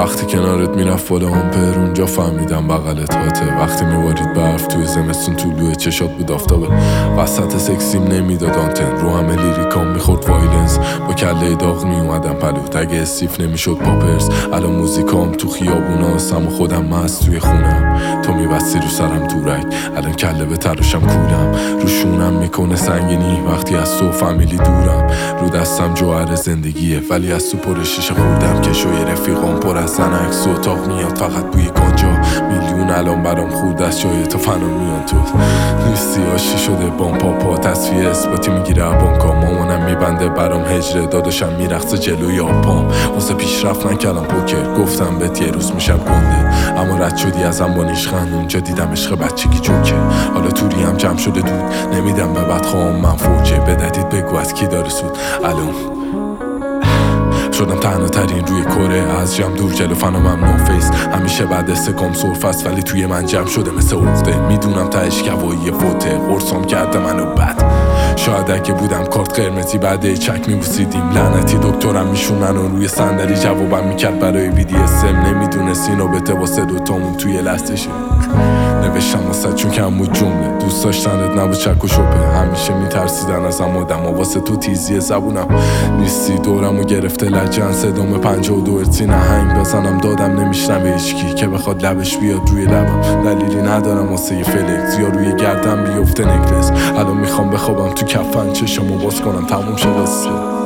وقتی کنارت میرفت بالا آمپر، اونجا فهمیدم بغلت هاته. وقتی میبارید برف توی زمستون طولوه چشات بود آفتابه. وسط سکسیم نمیداد آنتن، رو همه لیریکام میخورد وایلنس. با کله داغ میومدم پلوت اگه استیف نمیشد پاپرز. الان موزیکام تو خیابوناستم و خودم مست توی خونم. تو میبستی رو سرم دورک، الان کله به تراشم کولم. روشونم میکنه سنگینی وقتی از تو فامیلی دورم. رو دستم جوهر زندگیه ولی از تو پر شیشه خوردم. که شوی رفیقام پر از عکس و اتاق میاد فقط بوی گانجا. میلیون الان برام خورد از جای تو فنا میان تو نیستی. آشی شده بام پاپا تصفیه اثباتی میگیره بانکا. مامانم میبنده برام هجره، داداشم میرقصه جلوی آپام. واسه پیشرفت نکردم پوکر، گفتم بهت یه روز میشم گنده. اما رد شدی ازم با نیشخند، اونجا دیدم عشق بچگی جوکه. حالا توری هم جمع شده دود، نمیدم به بدخوام من فوجه. بددید بگو از کی داره سود. الان شدم تنها ترین روی کره، از جمع دور جلو فنامم نو فیس. همیشه بعد استکام سرفست ولی توی من جمع شده مثل عقده. میدونم تهش کوایی فوته، قرصام کرده منو بد. شاید اگه بودم کارت قرمزی بعد چک میبوسیدیم. لعنتی دکترم میشونن و روی صندلی جوابم میکرد برای BDSM. نمیدونست اینو بته واسه دوتامون توی لستشه. نوشتم واسه چون کم بود جمله، دوست داشتنت نبود چک و شپه. همیشه میترسیدن ازم آدم و واسه تو تیزی زبونم نیستی. دورمو گرفته لجن صدام 52 ارتی نهنگ بزنم. دادم نمیشنم هیچکی که بخواد لبش بیاد روی لبم. دلیلی ندارم واسه یه فلکس یا روی گردم بیفته نکلس. الان میخوام بخوابم تو کفن، چشمو باز کنم تموم شه قصه.